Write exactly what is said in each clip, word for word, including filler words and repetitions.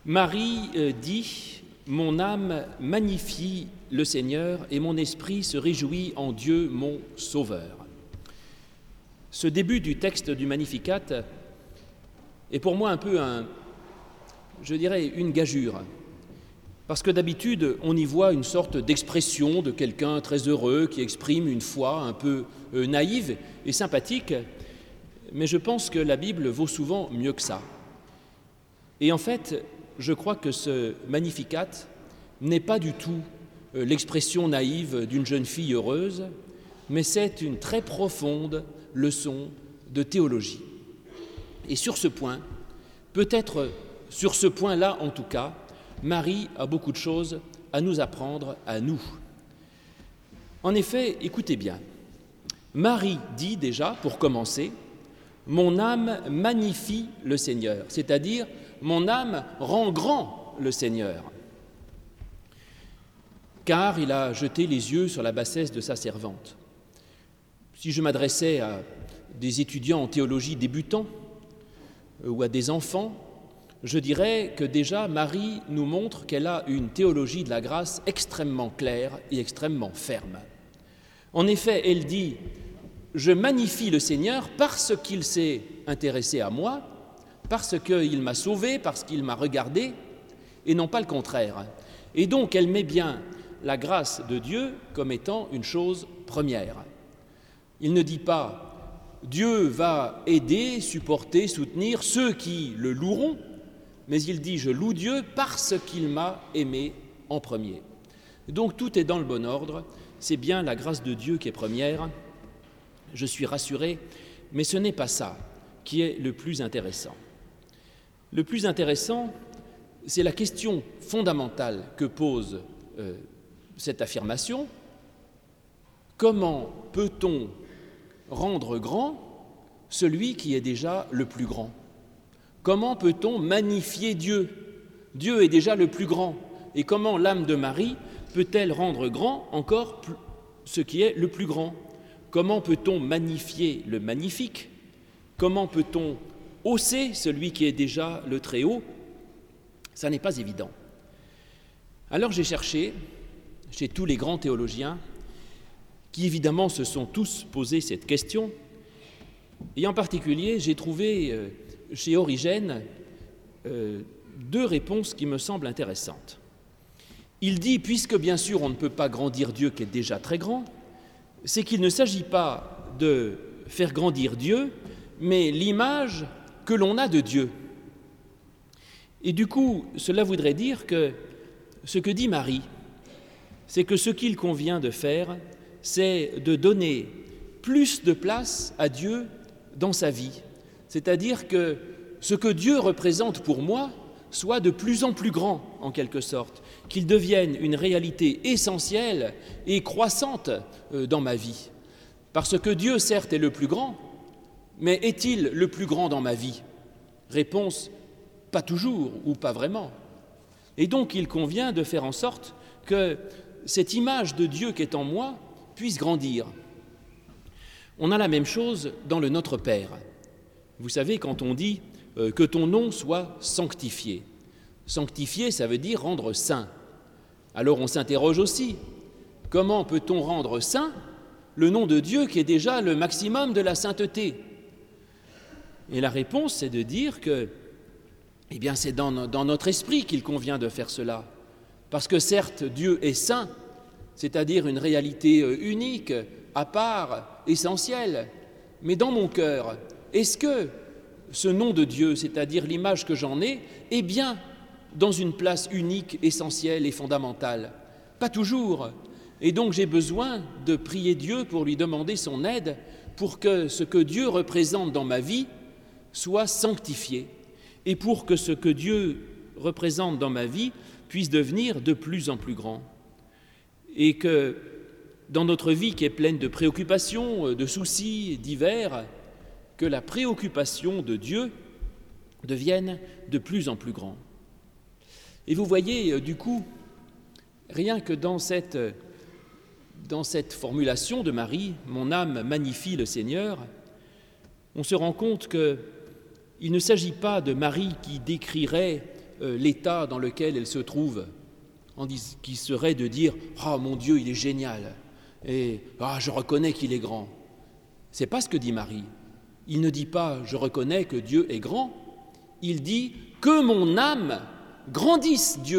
Marie euh, dit « Mon âme magnifie le Seigneur et mon esprit se réjouit en Dieu mon Sauveur ». Ce début du texte du Magnificat est pour moi un peu, un, je dirais, une gageure. Parce que d'habitude, on y voit une sorte d'expression de quelqu'un très heureux qui exprime une foi un peu euh, naïve et sympathique, mais je pense que la Bible vaut souvent mieux que ça. Et en fait, je crois que ce Magnificat n'est pas du tout euh, l'expression naïve d'une jeune fille heureuse, mais c'est une très profonde leçon de théologie. Et sur ce point, peut-être sur ce point-là en tout cas, Marie a beaucoup de choses à nous apprendre à nous. En effet, écoutez bien, Marie dit déjà, pour commencer, « Mon âme magnifie le Seigneur », c'est-à-dire « Mon âme rend grand le Seigneur ». Car il a jeté les yeux sur la bassesse de sa servante. Si je m'adressais à des étudiants en théologie débutants ou à des enfants, je dirais que déjà Marie nous montre qu'elle a une théologie de la grâce extrêmement claire et extrêmement ferme. En effet, elle dit « Je magnifie le Seigneur parce qu'il s'est intéressé à moi, parce qu'il m'a sauvé, parce qu'il m'a regardé, et non pas le contraire. » Et donc elle met bien la grâce de Dieu comme étant une chose première. Il ne dit pas « Dieu va aider, supporter, soutenir ceux qui le loueront », mais il dit « Je loue Dieu parce qu'il m'a aimé en premier ». Donc tout est dans le bon ordre, c'est bien la grâce de Dieu qui est première, je suis rassuré, mais ce n'est pas ça qui est le plus intéressant. Le plus intéressant, c'est la question fondamentale que pose euh, cette affirmation. Comment peut-on rendre grand celui qui est déjà le plus grand ? Comment peut-on magnifier Dieu ? Dieu est déjà le plus grand. Et comment l'âme de Marie peut-elle rendre grand encore ce qui est le plus grand ? Comment peut-on magnifier le magnifique ? Comment peut-on hausser celui qui est déjà le très haut ? Ça n'est pas évident. Alors j'ai cherché chez tous les grands théologiens qui évidemment se sont tous posé cette question, et en particulier j'ai trouvé euh, chez Origène euh, deux réponses qui me semblent intéressantes. Il dit, puisque bien sûr on ne peut pas grandir Dieu qui est déjà très grand, c'est qu'il ne s'agit pas de faire grandir Dieu, mais l'image que l'on a de Dieu. Et du coup, cela voudrait dire que ce que dit Marie, c'est que ce qu'il convient de faire, c'est de donner plus de place à Dieu dans sa vie. C'est-à-dire que ce que Dieu représente pour moi soit de plus en plus grand, en quelque sorte, qu'il devienne une réalité essentielle et croissante dans ma vie. Parce que Dieu, certes, est le plus grand, mais est-il le plus grand dans ma vie ? Réponse, pas toujours ou pas vraiment. Et donc, il convient de faire en sorte que cette image de Dieu qui est en moi puisse grandir. On a la même chose dans le Notre Père. Vous savez, quand on dit euh, que ton nom soit sanctifié. Sanctifié, ça veut dire rendre saint. Alors on s'interroge aussi, comment peut-on rendre saint le nom de Dieu qui est déjà le maximum de la sainteté ? Et la réponse, c'est de dire que eh bien, c'est dans, dans notre esprit qu'il convient de faire cela. Parce que certes, Dieu est saint, c'est-à-dire une réalité unique, à part, essentielle. Mais dans mon cœur, est-ce que ce nom de Dieu, c'est-à-dire l'image que j'en ai, est bien dans une place unique, essentielle et fondamentale ? Pas toujours. Et donc j'ai besoin de prier Dieu pour lui demander son aide pour que ce que Dieu représente dans ma vie soit sanctifié et pour que ce que Dieu représente dans ma vie puisse devenir de plus en plus grand. Et que dans notre vie qui est pleine de préoccupations, de soucis divers, que la préoccupation de Dieu devienne de plus en plus grand. Et vous voyez, du coup, rien que dans cette, dans cette formulation de Marie, « Mon âme magnifie le Seigneur », on se rend compte qu'il ne s'agit pas de Marie qui décrirait euh, l'état dans lequel elle se trouve, en dis- qui serait de dire « Ah, mon Dieu, il est génial !» et « Ah, je reconnais qu'il est grand !» C'est pas ce que dit Marie. Il ne dit pas « Je reconnais que Dieu est grand », il dit « Que mon âme grandisse Dieu !»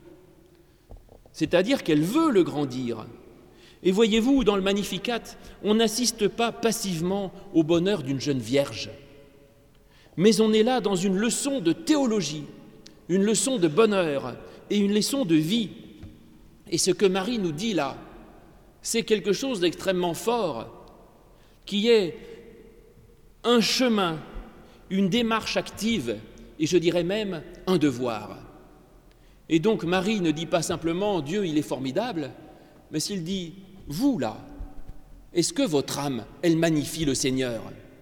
C'est-à-dire qu'elle veut le grandir. Et voyez-vous, dans le Magnificat, on n'assiste pas passivement au bonheur d'une jeune vierge, mais on est là dans une leçon de théologie, une leçon de bonheur et une leçon de vie. Et ce que Marie nous dit là, c'est quelque chose d'extrêmement fort, qui est un chemin, une démarche active, et je dirais même un devoir. Et donc Marie ne dit pas simplement « Dieu, il est formidable », mais s'il dit « Vous, là, est-ce que votre âme, elle magnifie le Seigneur ?»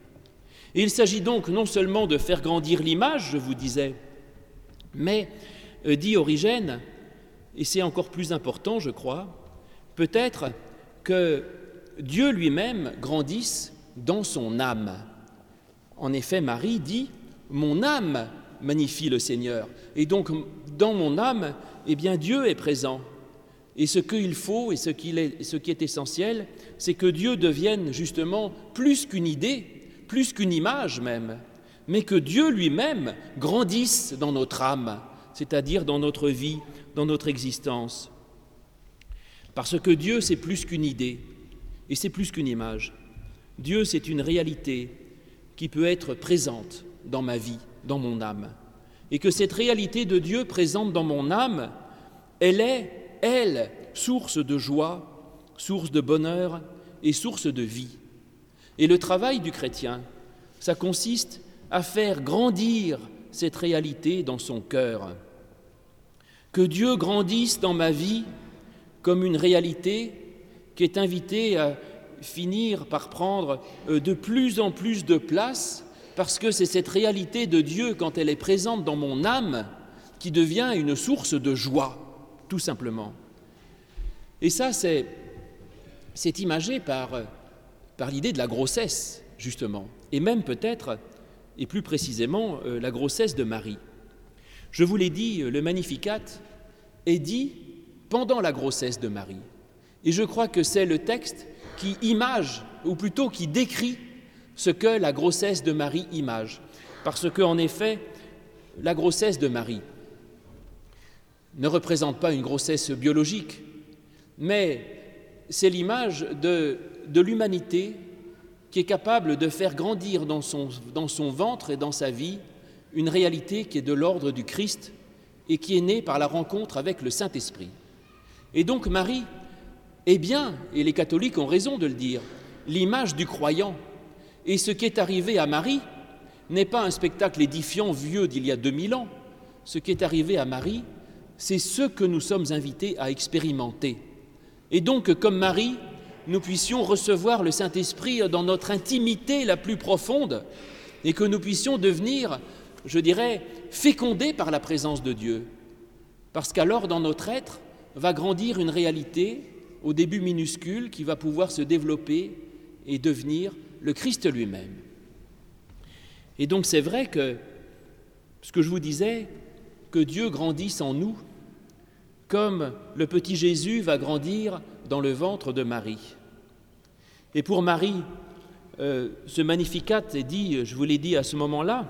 Et il s'agit donc non seulement de faire grandir l'image, je vous disais, mais, euh, dit Origène, et c'est encore plus important, je crois, peut-être que Dieu lui-même grandisse dans son âme. En effet, Marie dit « Mon âme magnifie le Seigneur ». Et donc, dans mon âme, eh bien, Dieu est présent. Et ce qu'il faut et ce, qu'il est, ce qui est essentiel, c'est que Dieu devienne justement plus qu'une idée, plus qu'une image même, mais que Dieu lui-même grandisse dans notre âme, c'est-à-dire dans notre vie, dans notre existence. Parce que Dieu, c'est plus qu'une idée et c'est plus qu'une image. Dieu, c'est une réalité qui peut être présente dans ma vie, dans mon âme. Et que cette réalité de Dieu présente dans mon âme, elle est, elle, source de joie, source de bonheur et source de vie. Et le travail du chrétien, ça consiste à faire grandir cette réalité dans son cœur. Que Dieu grandisse dans ma vie comme une réalité qui est invitée à finir par prendre de plus en plus de place, parce que c'est cette réalité de Dieu, quand elle est présente dans mon âme, qui devient une source de joie, tout simplement. Et ça, c'est, c'est imagé par, par l'idée de la grossesse, justement, et même peut-être, et plus précisément, euh, la grossesse de Marie. Je vous l'ai dit, le Magnificat est dit pendant la grossesse de Marie. Et je crois que c'est le texte qui image, ou plutôt qui décrit ce que la grossesse de Marie image. Parce qu'en effet, la grossesse de Marie ne représente pas une grossesse biologique, mais c'est l'image de, de l'humanité qui est capable de faire grandir dans son, dans son ventre et dans sa vie une réalité qui est de l'ordre du Christ et qui est née par la rencontre avec le Saint-Esprit. Et donc Marie est bien, et les catholiques ont raison de le dire, l'image du croyant. Et ce qui est arrivé à Marie n'est pas un spectacle édifiant vieux d'il y a deux mille ans. Ce qui est arrivé à Marie, c'est ce que nous sommes invités à expérimenter. Et donc, comme Marie, nous puissions recevoir le Saint-Esprit dans notre intimité la plus profonde et que nous puissions devenir, je dirais, fécondés par la présence de Dieu. Parce qu'alors, dans notre être, va grandir une réalité, au début minuscule, qui va pouvoir se développer et devenir le Christ lui-même. Et donc c'est vrai que, ce que je vous disais, que Dieu grandisse en nous, comme le petit Jésus va grandir dans le ventre de Marie. Et pour Marie, euh, ce Magnificat est dit, je vous l'ai dit à ce moment-là,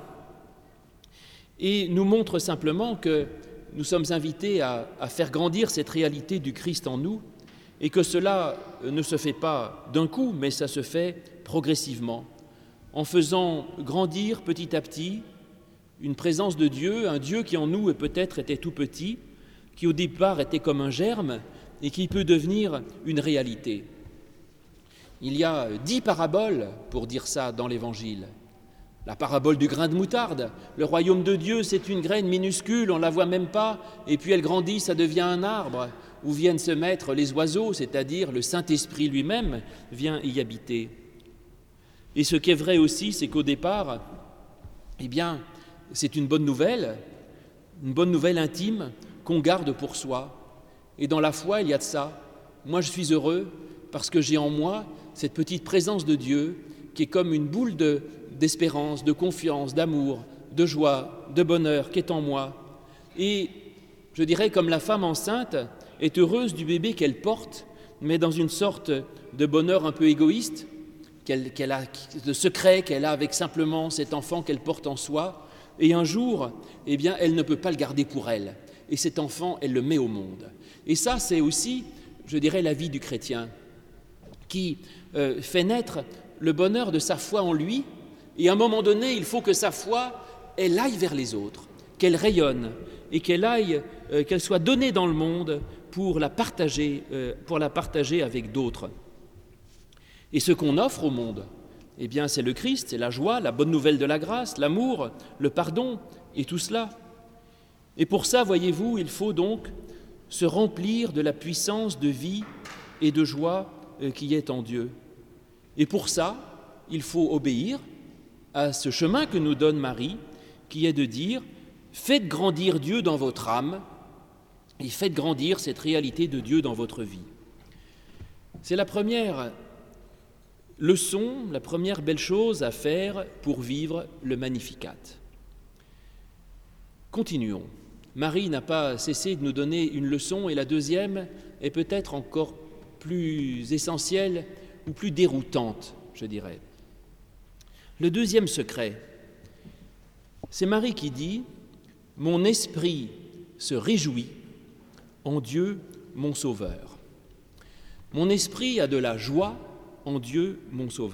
et nous montre simplement que nous sommes invités à, à faire grandir cette réalité du Christ en nous, et que cela ne se fait pas d'un coup, mais ça se fait progressivement, en faisant grandir petit à petit une présence de Dieu, un Dieu qui en nous peut-être était tout petit, qui au départ était comme un germe et qui peut devenir une réalité. Il y a dix paraboles pour dire ça dans l'Évangile. La parabole du grain de moutarde, le royaume de Dieu, c'est une graine minuscule, on ne la voit même pas, et puis elle grandit, ça devient un arbre, où viennent se mettre les oiseaux, c'est-à-dire le Saint-Esprit lui-même vient y habiter. Et ce qui est vrai aussi, c'est qu'au départ, eh bien, c'est une bonne nouvelle, une bonne nouvelle intime qu'on garde pour soi. Et dans la foi, il y a de ça. Moi, je suis heureux parce que j'ai en moi cette petite présence de Dieu qui est comme une boule de, d'espérance, de confiance, d'amour, de joie, de bonheur qui est en moi. Et je dirais comme la femme enceinte est heureuse du bébé qu'elle porte, mais dans une sorte de bonheur un peu égoïste, qu'elle, qu'elle a, de secret qu'elle a avec simplement cet enfant qu'elle porte en soi, et un jour, eh bien, elle ne peut pas le garder pour elle. Et cet enfant, elle le met au monde. Et ça, c'est aussi, je dirais, la vie du chrétien, qui euh, fait naître le bonheur de sa foi en lui, et à un moment donné, il faut que sa foi, elle aille vers les autres, qu'elle rayonne, et qu'elle aille, euh, qu'elle soit donnée dans le monde pour la partager, euh, pour la partager avec d'autres. Et ce qu'on offre au monde, eh bien, c'est le Christ, c'est la joie, la bonne nouvelle de la grâce, l'amour, le pardon, et tout cela. Et pour ça, voyez-vous, il faut donc se remplir de la puissance de vie et de joie euh, qui est en Dieu. Et pour ça, il faut obéir à ce chemin que nous donne Marie, qui est de dire « Faites grandir Dieu dans votre âme et faites grandir cette réalité de Dieu dans votre vie. » C'est la première leçon, la première belle chose à faire pour vivre le Magnificat. Continuons. Marie n'a pas cessé de nous donner une leçon et la deuxième est peut-être encore plus essentielle ou plus déroutante, je dirais. Le deuxième secret, c'est Marie qui dit « Mon esprit se réjouit en Dieu mon Sauveur. Mon esprit a de la joie en Dieu mon Sauveur. »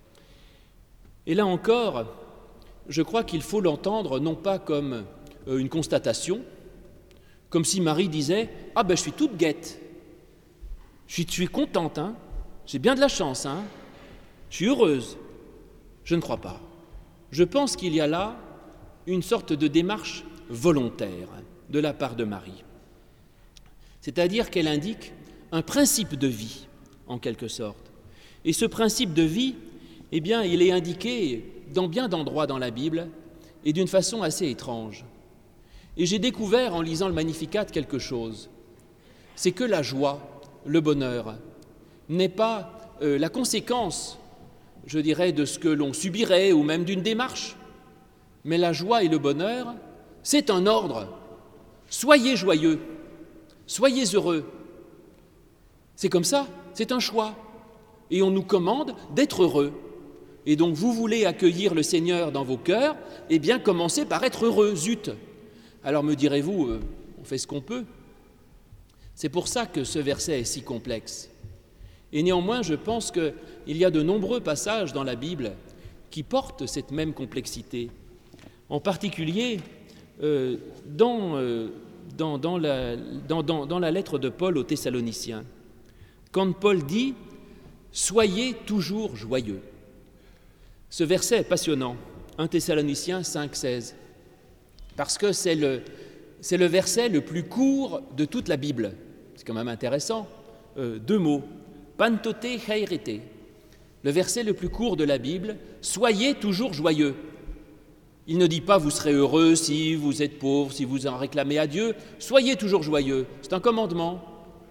Et là encore, je crois qu'il faut l'entendre non pas comme une constatation, comme si Marie disait « Ah ben je suis toute guette, je suis, je suis contente, hein, j'ai bien de la chance, hein, je suis heureuse. » Je ne crois pas. Je pense qu'il y a là une sorte de démarche volontaire de la part de Marie. C'est-à-dire qu'elle indique un principe de vie, en quelque sorte. Et ce principe de vie, eh bien, il est indiqué dans bien d'endroits dans la Bible et d'une façon assez étrange. Et j'ai découvert en lisant le Magnificat quelque chose. C'est que la joie, le bonheur, n'est pas euh, la conséquence, je dirais, de ce que l'on subirait ou même d'une démarche. Mais la joie et le bonheur, c'est un ordre. Soyez joyeux, soyez heureux. C'est comme ça, c'est un choix. Et on nous commande d'être heureux. Et donc vous voulez accueillir le Seigneur dans vos cœurs, eh bien commencez par être heureux, zut. Alors me direz-vous, euh, on fait ce qu'on peut. C'est pour ça que ce verset est si complexe. Et néanmoins, je pense qu'il y a de nombreux passages dans la Bible qui portent cette même complexité. En particulier, euh, dans, euh, dans, dans, la, dans, dans, dans la lettre de Paul aux Thessaloniciens, quand Paul dit « Soyez toujours joyeux ». Ce verset est passionnant, un Thessaloniciens cinq, seize, parce que c'est le, c'est le verset le plus court de toute la Bible. C'est quand même intéressant. Euh, deux mots. Pantote chairete, le verset le plus court de la Bible, soyez toujours joyeux. Il ne dit pas vous serez heureux si vous êtes pauvre, si vous en réclamez à Dieu, soyez toujours joyeux, c'est un commandement.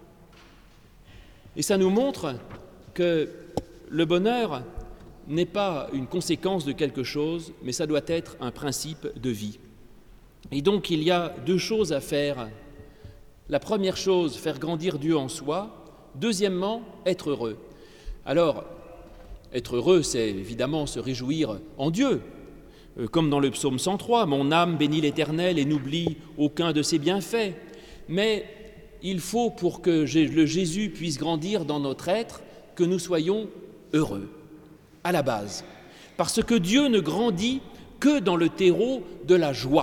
Et ça nous montre que le bonheur n'est pas une conséquence de quelque chose, mais ça doit être un principe de vie. Et donc il y a deux choses à faire. La première chose, faire grandir Dieu en soi. Deuxièmement, être heureux. Alors, être heureux, c'est évidemment se réjouir en Dieu, euh, comme dans le psaume cent trois, « Mon âme bénit l'Éternel et n'oublie aucun de ses bienfaits ». Mais il faut, pour que le Jésus puisse grandir dans notre être, que nous soyons heureux, à la base. Parce que Dieu ne grandit que dans le terreau de la joie.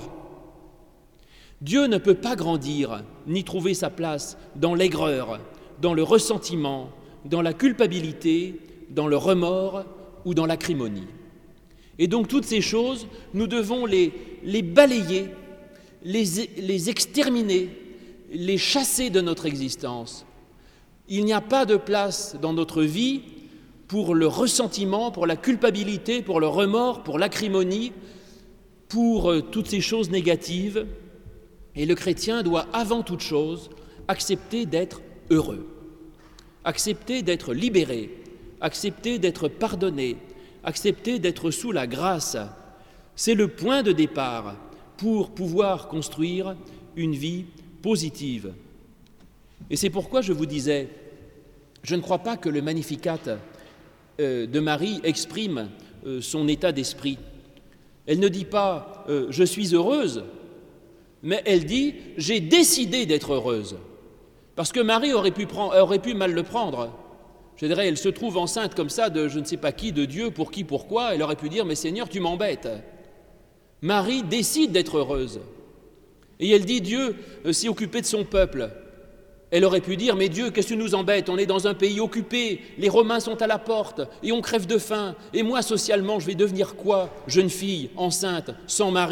Dieu ne peut pas grandir, ni trouver sa place dans l'aigreur, dans le ressentiment, dans la culpabilité, dans le remords ou dans l'acrimonie. Et donc toutes ces choses, nous devons les, les balayer, les, les exterminer, les chasser de notre existence. Il n'y a pas de place dans notre vie pour le ressentiment, pour la culpabilité, pour le remords, pour l'acrimonie, pour euh, toutes ces choses négatives. Et le chrétien doit avant toute chose accepter d'être heureux, accepter d'être libéré, accepter d'être pardonné, accepter d'être sous la grâce. C'est le point de départ pour pouvoir construire une vie positive. Et c'est pourquoi je vous disais, je ne crois pas que le Magnificat euh, de Marie exprime euh, son état d'esprit. Elle ne dit pas euh, « je suis heureuse », mais elle dit « j'ai décidé d'être heureuse ». Parce que Marie aurait pu, prendre, aurait pu mal le prendre. Je dirais, elle se trouve enceinte comme ça de je ne sais pas qui, de Dieu, pour qui, pourquoi. Elle aurait pu dire « mais Seigneur, tu m'embêtes ». Marie décide d'être heureuse. Et elle dit « Dieu euh, s'est occupé de son peuple ». Elle aurait pu dire « mais Dieu, qu'est-ce que tu nous embêtes? On est dans un pays occupé, les Romains sont à la porte et on crève de faim. Et moi, socialement, je vais devenir quoi? Jeune fille, enceinte, sans mari ?»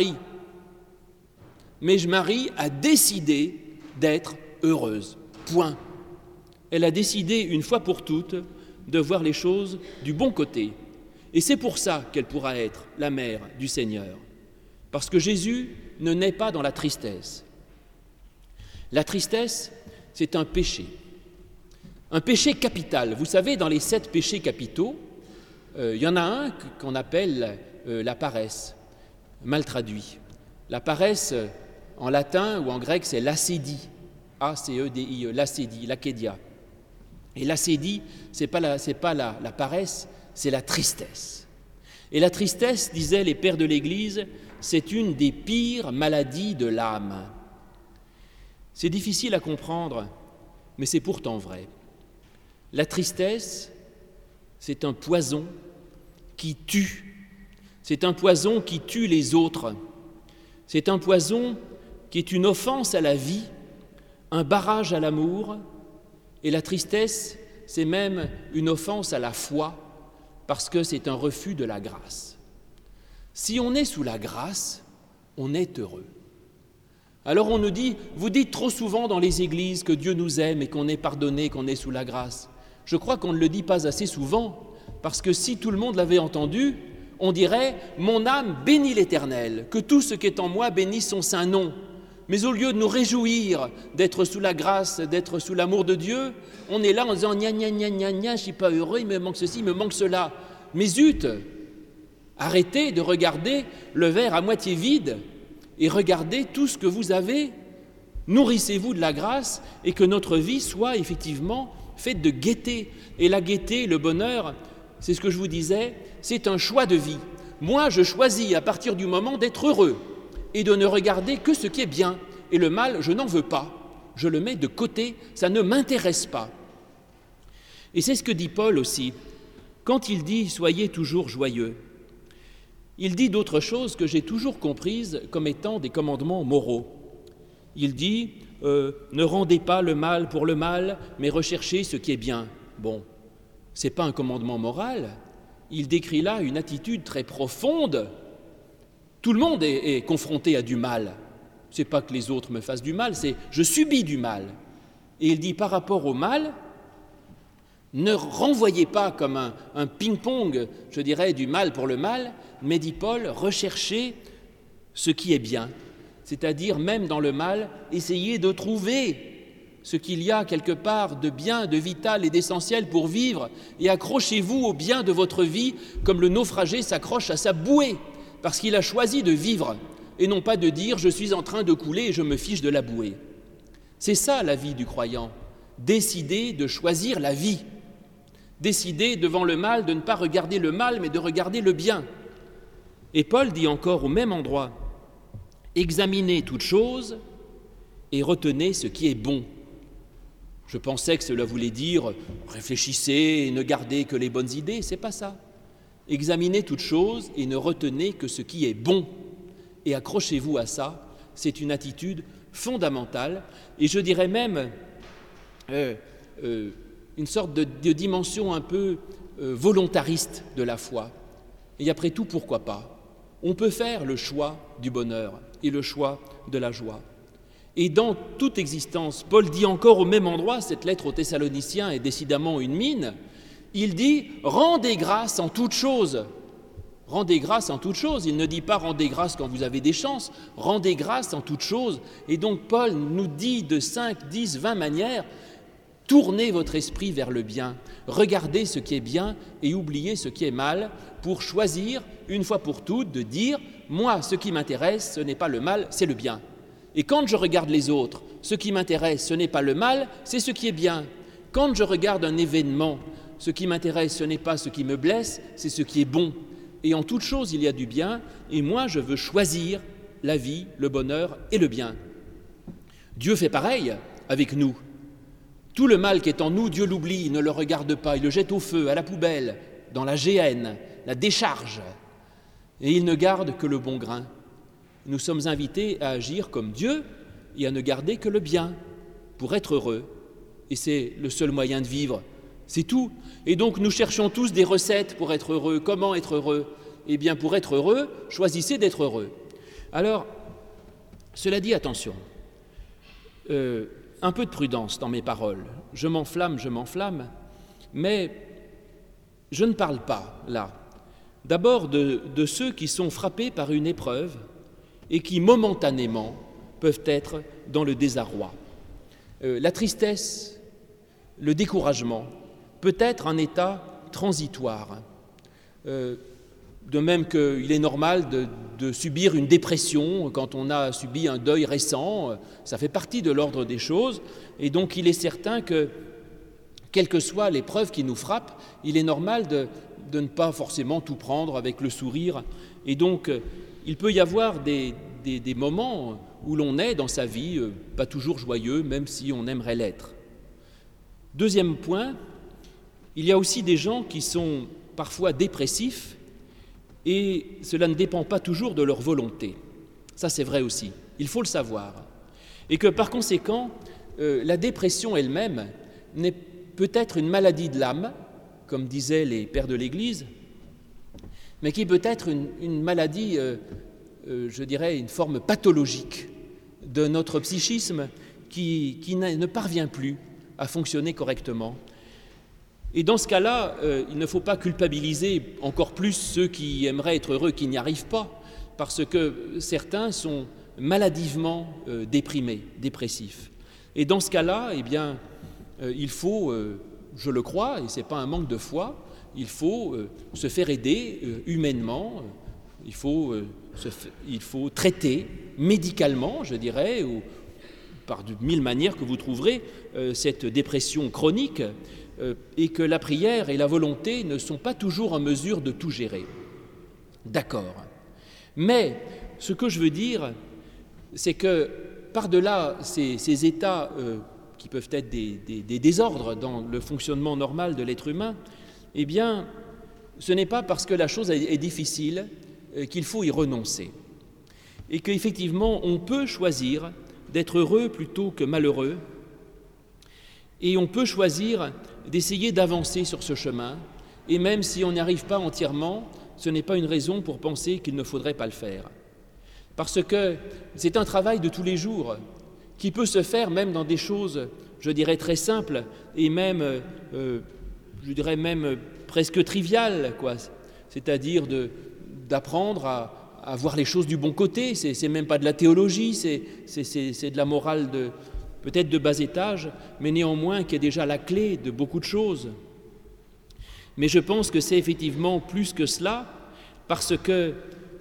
Mais Marie a décidé d'être heureuse. Point. Elle a décidé, une fois pour toutes, de voir les choses du bon côté. Et c'est pour ça qu'elle pourra être la mère du Seigneur. Parce que Jésus ne naît pas dans la tristesse. La tristesse, c'est un péché. Un péché capital. Vous savez, dans les sept péchés capitaux, euh, il y en a un qu'on appelle euh, la paresse, mal traduit. La paresse, en latin ou en grec, c'est l'acédie. A C E D I E, l'acédie, l'acédia. Et l'acédie, ce n'est pas, la, c'est pas la, la paresse, c'est la tristesse. Et la tristesse, disaient les pères de l'Église, c'est une des pires maladies de l'âme. C'est difficile à comprendre, mais c'est pourtant vrai. La tristesse, c'est un poison qui tue. C'est un poison qui tue les autres. C'est un poison qui est une offense à la vie, un barrage à l'amour, et la tristesse, c'est même une offense à la foi, parce que c'est un refus de la grâce. Si on est sous la grâce, on est heureux. Alors on nous dit, vous dites trop souvent dans les églises que Dieu nous aime et qu'on est pardonné, qu'on est sous la grâce. Je crois qu'on ne le dit pas assez souvent, parce que si tout le monde l'avait entendu, on dirait « Mon âme bénit l'Éternel, que tout ce qui est en moi bénisse son saint nom ». Mais au lieu de nous réjouir d'être sous la grâce, d'être sous l'amour de Dieu, on est là en disant « Gna gna gna gna gna, je ne suis pas heureux, il me manque ceci, il me manque cela ». Mais zut, arrêtez de regarder le verre à moitié vide et regardez tout ce que vous avez. Nourrissez-vous de la grâce et que notre vie soit effectivement faite de gaieté. Et la gaieté, le bonheur, c'est ce que je vous disais, c'est un choix de vie. Moi, je choisis à partir du moment d'être heureux et de ne regarder que ce qui est bien. Et le mal, je n'en veux pas. Je le mets de côté, ça ne m'intéresse pas. Et c'est ce que dit Paul aussi. Quand il dit « soyez toujours joyeux », il dit d'autres choses que j'ai toujours comprises comme étant des commandements moraux. Il dit euh, « ne rendez pas le mal pour le mal, mais recherchez ce qui est bien ». Bon, ce n'est pas un commandement moral. Il décrit là une attitude très profonde. Tout le monde est, est confronté à du mal. Ce n'est pas que les autres me fassent du mal, c'est « je subis du mal ». Et il dit par rapport au mal, ne renvoyez pas comme un, un ping-pong, je dirais, du mal pour le mal, mais, dit Paul, recherchez ce qui est bien. C'est-à-dire, même dans le mal, essayez de trouver ce qu'il y a quelque part de bien, de vital et d'essentiel pour vivre, et accrochez-vous au bien de votre vie comme le naufragé s'accroche à sa bouée, parce qu'il a choisi de vivre, et non pas de dire « je suis en train de couler et je me fiche de la bouée ». C'est ça la vie du croyant, décider de choisir la vie. Décider devant le mal de ne pas regarder le mal, mais de regarder le bien. Et Paul dit encore au même endroit, « Examinez toutes choses et retenez ce qui est bon. » Je pensais que cela voulait dire, réfléchissez et ne gardez que les bonnes idées, c'est pas ça. Examinez toutes choses et ne retenez que ce qui est bon. Et accrochez-vous à ça, c'est une attitude fondamentale, et je dirais même euh, euh, une sorte de, de dimension un peu euh, volontariste de la foi. Et après tout, pourquoi pas? On peut faire le choix du bonheur et le choix de la joie. Et dans toute existence, Paul dit encore au même endroit, cette lettre aux Thessaloniciens est décidément une mine, il dit « rendez grâce en toutes choses ». Rendez grâce en toutes choses. Il ne dit pas « rendez grâce quand vous avez des chances », rendez grâce en toutes choses. Et donc Paul nous dit de cinq, dix, vingt manières, tournez votre esprit vers le bien, regardez ce qui est bien et oubliez ce qui est mal pour choisir, une fois pour toutes, de dire « moi, ce qui m'intéresse, ce n'est pas le mal, c'est le bien. Et quand je regarde les autres, ce qui m'intéresse, ce n'est pas le mal, c'est ce qui est bien. Quand je regarde un événement, ce qui m'intéresse, ce n'est pas ce qui me blesse, c'est ce qui est bon. Et en toute chose, il y a du bien, et moi, je veux choisir la vie, le bonheur et le bien. Dieu fait pareil avec nous. Tout le mal qui est en nous, Dieu l'oublie, il ne le regarde pas, il le jette au feu, à la poubelle, dans la géhenne, la décharge, et il ne garde que le bon grain. Nous sommes invités à agir comme Dieu et à ne garder que le bien pour être heureux. Et c'est le seul moyen de vivre, c'est tout. Et donc nous cherchons tous des recettes pour être heureux. Comment être heureux ? Eh bien pour être heureux, choisissez d'être heureux. Alors, cela dit, attention, euh, un peu de prudence dans mes paroles. Je m'enflamme, je m'enflamme, mais je ne parle pas, là, d'abord de, de ceux qui sont frappés par une épreuve et qui, momentanément, peuvent être dans le désarroi. Euh, la tristesse, le découragement, peut être un état transitoire. Euh, de même qu'il est normal de, de subir une dépression quand on a subi un deuil récent, ça fait partie de l'ordre des choses, et donc il est certain que, quelle que soit l'épreuve qui nous frappe, il est normal de, de ne pas forcément tout prendre avec le sourire, et donc il peut y avoir des, des, des moments où l'on est dans sa vie, pas toujours joyeux, même si on aimerait l'être. Deuxième point, il y a aussi des gens qui sont parfois dépressifs, et cela ne dépend pas toujours de leur volonté. Ça, c'est vrai aussi, il faut le savoir. Et que par conséquent, euh, la dépression elle-même n'est peut-être une maladie de l'âme, comme disaient les pères de l'Église, mais qui peut être une, une maladie, euh, euh, je dirais, une forme pathologique de notre psychisme qui, qui ne parvient plus à fonctionner correctement. Et dans ce cas-là, euh, il ne faut pas culpabiliser encore plus ceux qui aimeraient être heureux, qui n'y arrivent pas, parce que certains sont maladivement euh, déprimés, dépressifs. Et dans ce cas-là, eh bien, euh, il faut, euh, je le crois, et ce n'est pas un manque de foi, il faut euh, se faire aider euh, humainement, euh, il, faut, euh, se f... il faut traiter médicalement, je dirais, ou par de mille manières que vous trouverez, euh, cette dépression chronique, et que la prière et la volonté ne sont pas toujours en mesure de tout gérer. D'accord. Mais ce que je veux dire, c'est que par-delà ces, ces états euh, qui peuvent être des, des, des désordres dans le fonctionnement normal de l'être humain, eh bien, ce n'est pas parce que la chose est difficile euh, qu'il faut y renoncer. Et qu'effectivement, on peut choisir d'être heureux plutôt que malheureux, et on peut choisir d'essayer d'avancer sur ce chemin, et même si on n'y arrive pas entièrement, ce n'est pas une raison pour penser qu'il ne faudrait pas le faire. Parce que c'est un travail de tous les jours qui peut se faire même dans des choses, je dirais, très simples et même, euh, je dirais même presque triviales, quoi. C'est-à-dire de, d'apprendre à, à voir les choses du bon côté. C'est, c'est même pas de la théologie, c'est, c'est, c'est, c'est de la morale de peut-être de bas étage, mais néanmoins qui est déjà la clé de beaucoup de choses. Mais je pense que c'est effectivement plus que cela, parce que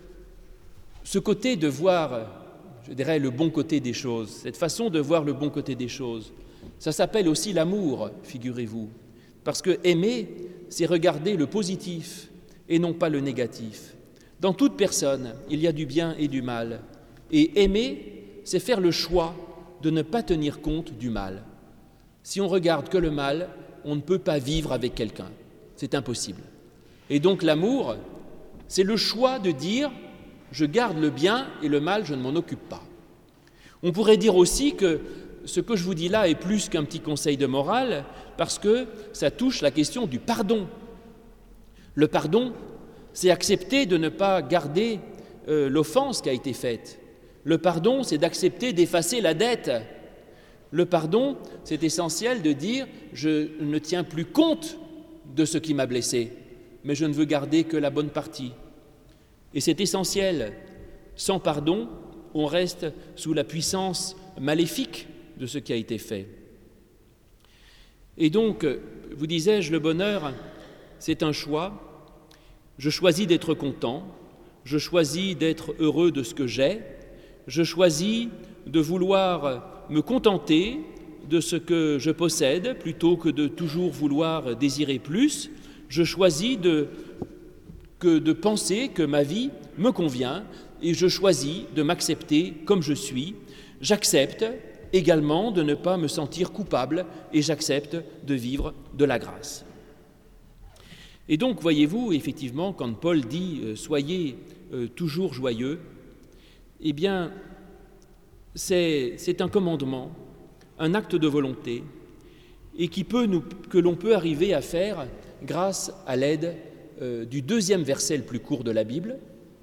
ce côté de voir, je dirais, le bon côté des choses, cette façon de voir le bon côté des choses, ça s'appelle aussi l'amour, figurez-vous. Parce que aimer, c'est regarder le positif et non pas le négatif. Dans toute personne, il y a du bien et du mal. Et aimer, c'est faire le choix de ne pas tenir compte du mal. Si on regarde que le mal, on ne peut pas vivre avec quelqu'un. C'est impossible. Et donc l'amour, c'est le choix de dire « je garde le bien et le mal, je ne m'en occupe pas ». On pourrait dire aussi que ce que je vous dis là est plus qu'un petit conseil de morale, parce que ça touche la question du pardon. Le pardon, c'est accepter de ne pas garder euh, l'offense qui a été faite. Le pardon, c'est d'accepter d'effacer la dette. Le pardon, c'est essentiel de dire « je ne tiens plus compte de ce qui m'a blessé, mais je ne veux garder que la bonne partie ». Et c'est essentiel. Sans pardon, on reste sous la puissance maléfique de ce qui a été fait. Et donc, vous disais-je, le bonheur, c'est un choix. Je choisis d'être content. Je choisis d'être heureux de ce que j'ai. Je choisis de vouloir me contenter de ce que je possède plutôt que de toujours vouloir désirer plus. Je choisis de, que de penser que ma vie me convient et je choisis de m'accepter comme je suis. J'accepte également de ne pas me sentir coupable et j'accepte de vivre de la grâce. Et donc, voyez-vous, effectivement, quand Paul dit euh, « soyez euh, toujours joyeux », eh bien, c'est, c'est un commandement, un acte de volonté, et qui peut nous, que l'on peut arriver à faire grâce à l'aide euh, du deuxième verset le plus court de la Bible,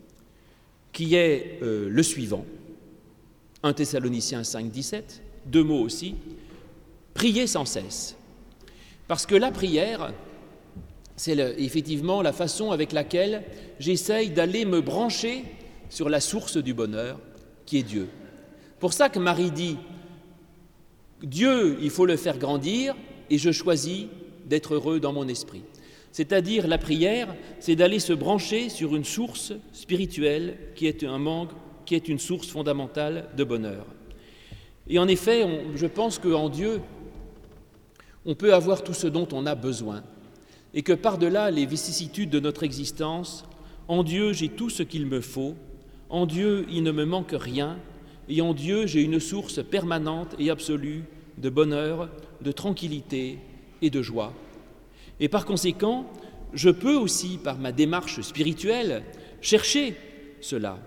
qui est euh, le suivant, un Thessaloniciens cinq, dix-sept, deux mots aussi, « priez sans cesse ». Parce que la prière, c'est le, effectivement la façon avec laquelle j'essaye d'aller me brancher sur la source du bonheur, qui est Dieu. Pour ça que Marie dit, Dieu, il faut le faire grandir, et je choisis d'être heureux dans mon esprit. C'est-à-dire, la prière, c'est d'aller se brancher sur une source spirituelle qui est un manque, qui est une source fondamentale de bonheur. Et en effet, on, je pense qu'en Dieu, on peut avoir tout ce dont on a besoin, et que par-delà les vicissitudes de notre existence, en Dieu, j'ai tout ce qu'il me faut, en Dieu, il ne me manque rien, et en Dieu, j'ai une source permanente et absolue de bonheur, de tranquillité et de joie. Et par conséquent, je peux aussi, par ma démarche spirituelle, chercher cela.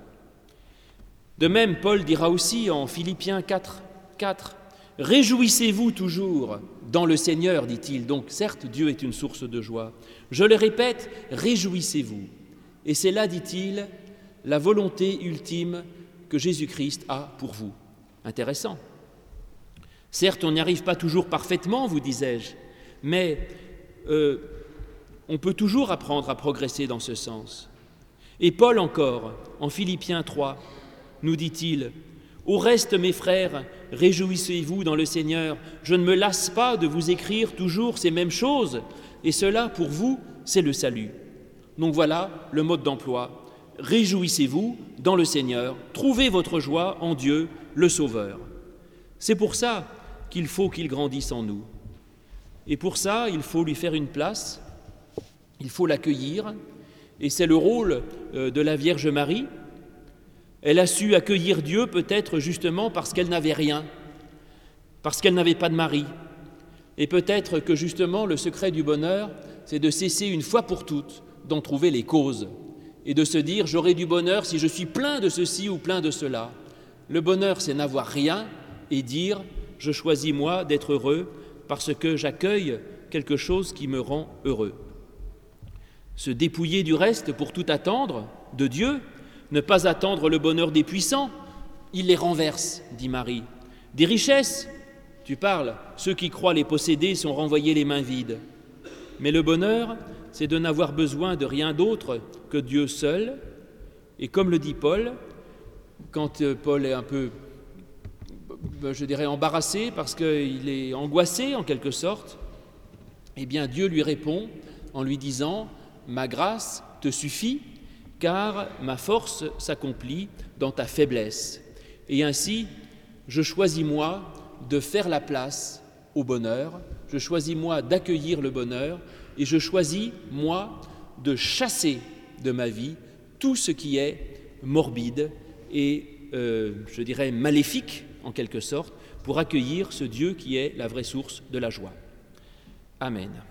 De même, Paul dira aussi en Philippiens quatre, quatre, « Réjouissez-vous toujours dans le Seigneur, dit-il. » Donc, certes, Dieu est une source de joie. Je le répète, réjouissez-vous. Et c'est là, dit-il, la volonté ultime que Jésus-Christ a pour vous. Intéressant. Certes, on n'y arrive pas toujours parfaitement, vous disais-je, mais euh, on peut toujours apprendre à progresser dans ce sens. Et Paul encore, en Philippiens trois, nous dit-il, « Au reste, mes frères, réjouissez-vous dans le Seigneur. Je ne me lasse pas de vous écrire toujours ces mêmes choses, et cela, pour vous, c'est le salut. » Donc voilà le mode d'emploi. Réjouissez-vous dans le Seigneur, trouvez votre joie en Dieu, le Sauveur. C'est pour ça qu'il faut qu'il grandisse en nous. Et pour ça, il faut lui faire une place, il faut l'accueillir, et c'est le rôle de la Vierge Marie. Elle a su accueillir Dieu peut-être justement parce qu'elle n'avait rien, parce qu'elle n'avait pas de mari. Et peut-être que justement le secret du bonheur, c'est de cesser une fois pour toutes d'en trouver les causes et de se dire « j'aurai du bonheur si je suis plein de ceci ou plein de cela ». Le bonheur, c'est n'avoir rien et dire « je choisis moi d'être heureux parce que j'accueille quelque chose qui me rend heureux ». Se dépouiller du reste pour tout attendre de Dieu, ne pas attendre le bonheur des puissants, il les renverse, dit Marie. Des richesses, tu parles, ceux qui croient les posséder sont renvoyés les mains vides. Mais le bonheur, c'est de n'avoir besoin de rien d'autre que Dieu seul. Et comme le dit Paul, quand Paul est un peu, je dirais, embarrassé parce qu'il est angoissé en quelque sorte, eh bien Dieu lui répond en lui disant « Ma grâce te suffit, car ma force s'accomplit dans ta faiblesse. » Et ainsi, je choisis moi de faire la place au bonheur, je choisis moi d'accueillir le bonheur, et je choisis moi de chasser de ma vie tout ce qui est morbide et, euh, je dirais, maléfique, en quelque sorte, pour accueillir ce Dieu qui est la vraie source de la joie. Amen.